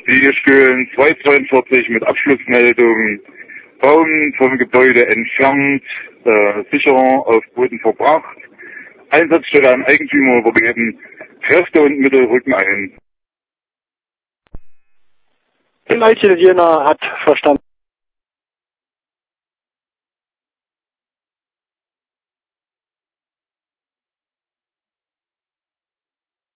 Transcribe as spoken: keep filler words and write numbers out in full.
Liegestühlen zweihundertzweiundvierzig mit Abschlussmeldung. Baum vom Gebäude entfernt, äh, Sicherung auf Boden verbracht. Einsatzstelle an Eigentümer übergeben. Kräfte und Mittel rücken ein. Die Leitstelle Jena hat verstanden.